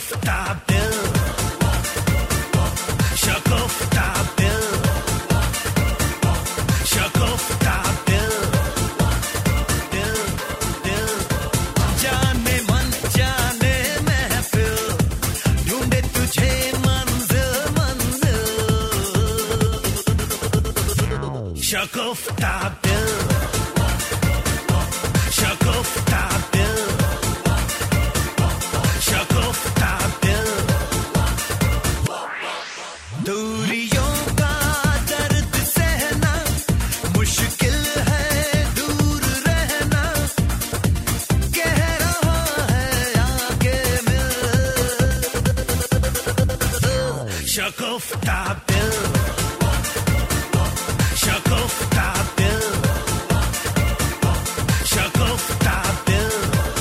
शगुफ्ता दिल, शगुफ्ता दिल, शगुफ्ता दिल, दिल दिल। जाने मन जाने महफिल, ढूंढे तुझे मंजिल मंजिल। शगुफ्ता दिल, शगुफ्ता दिल, शगुफ्ता दिल। दूरियों का दर्द सहना मुश्किल है, दूर रहना कह रहा है आगे मिल। शगुफ्ता दिल, शगुफ्ता दिल, शगुफ्ता दिल।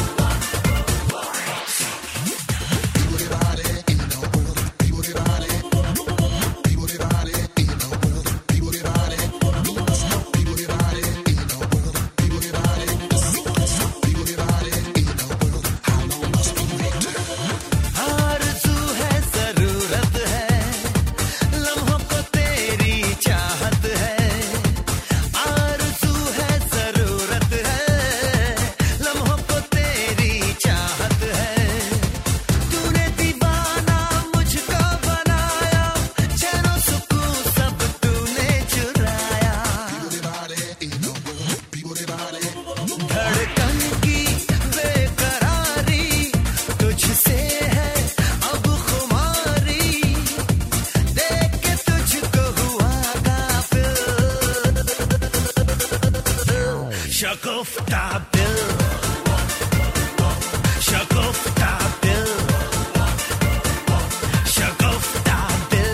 आरज़ू है, ज़रूरत है, लम्हों को तेरी चाहत है। आरज़ू है, ज़रूरत है, लम्हों को तेरी चाहत है। तूने दीवाना मुझको बनाया, चैनो सुकून सब तूने चुराया। धड़कन की बेकरारी तुझसे है अब खुमारी, देख के तुझको हुआ काफिल। शगुफ्ता दिल, शगुफ्ता दिल, शगुफ्ता दिल।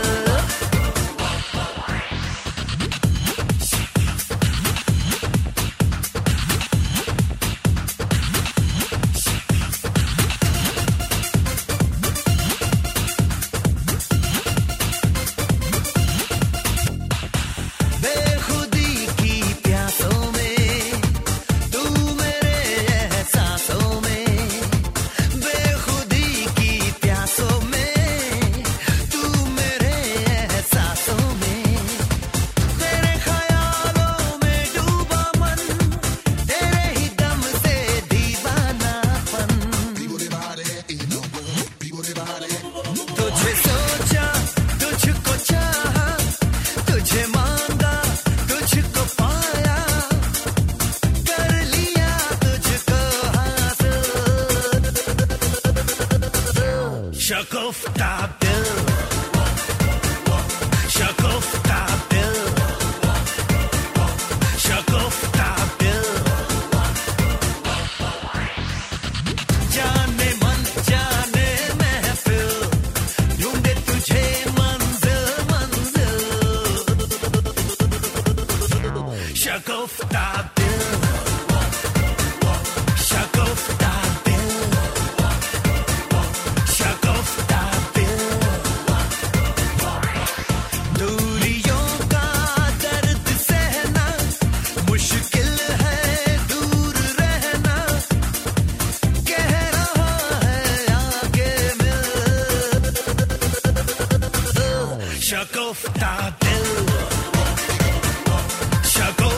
बेखुदी की प्यासों में तू मेरे एहसासों में, बेखुदी की प्यासों में तू मेरे एहसासों में। तेरे ख्यालों में डूबा मन, तेरे ही दम से दीवानापन। तुझे सोचा, तुझको चाहा, तुझे मांगा, तुझको पाया, कर लिया तुझको हासिल। शगुफ्ता दिल, शगुफ्ता दिल, शगुफ्ता दिल। जाने मन जाने महफिल, ढूंढे तुझे मंजिल मंजिल। शगुफ्ता दिल, शगुफ्ता दिल, शगुफ्ता दिल। दूरियों का दर्द सहना मुश्किल है, दूर रहना कह रहा है आगे मिल। शगुफ्ता दिल, शगुफ्ता